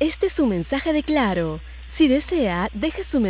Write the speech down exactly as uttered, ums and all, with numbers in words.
Este es un mensaje de Claro. Si desea, deje su mensaje